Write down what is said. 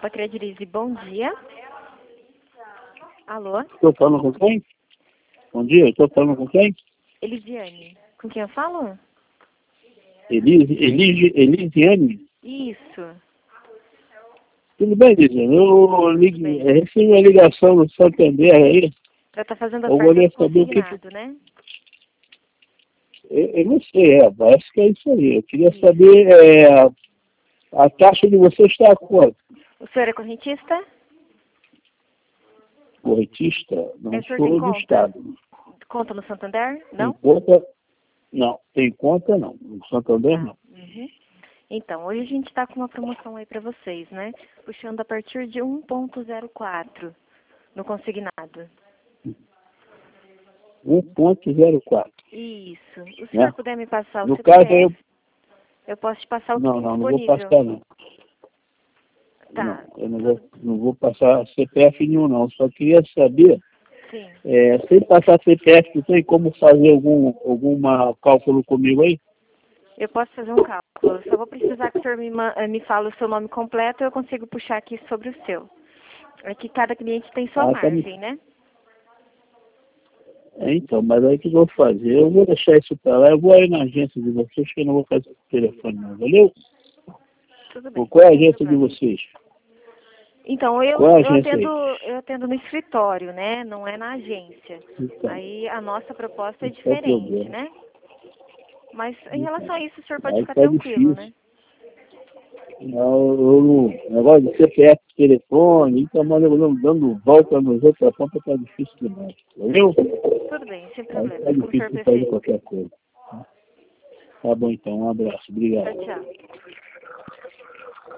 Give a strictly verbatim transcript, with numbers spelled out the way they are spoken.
Pátria Dirige, bom dia. Alô? Estou falando com quem? Bom dia, estou falando com quem? Elisiane. Com quem eu falo? Elise, Elise, Elisiane? Isso. Tudo bem, Elisiane? Eu ligue, recebi uma ligação do Santander aí. Para estar fazendo a Eu oferta do saber o que consignado, né? Eu, eu não sei, é, parece que é isso aí. Eu queria saber, é, a, a taxa de você está a quanto? O senhor é correntista? Corretista? Não É, o senhor sou tem do conta? Estado. Conta no Santander? Não? Tem conta? Não. Tem conta não. No Santander Ah, não. uhum. Então, hoje a gente está com uma promoção aí para vocês, né? Puxando a partir de um ponto zero quatro no consignado. um ponto zero quatro. Isso. O senhor Né? puder me passar o No C P caso, F, eu... eu posso te passar o que Não, tem não, não vou disponível. passar não. Tá. Não, eu não vou, não vou passar C P F nenhum não. Só queria saber, Sim. é, sem passar C P F, tu tem como fazer algum alguma cálculo comigo aí? Eu posso fazer um cálculo. Eu só vou precisar que o senhor me, ma- eh, me fale o seu nome completo e eu consigo puxar aqui sobre o seu. É que cada cliente tem sua Ah, tá me- margem, né? É, então, mas aí o que eu vou fazer? Eu vou deixar isso para lá, eu vou aí na agência de vocês, que eu não vou fazer o telefone não, valeu? Tudo bem. Qual é a Sem agência de problema. vocês? Então, eu, Qual é a eu, agência atendo, aí? eu atendo no escritório, né? Não é na agência. Então, Aí a nossa proposta é não tem diferente, problema. né? Mas em relação a isso, o senhor pode Aí ficar tá tranquilo, difícil. né? Não, eu não, negócio de C P F, telefone, então, mas eu não dando volta nos outros pontos tá difícil demais. Valeu? Tudo bem, sem Aí problema. tá Como o senhor difícil de fazer preferir. qualquer coisa. Tá bom então, um abraço. Obrigado. Tchau, tchau.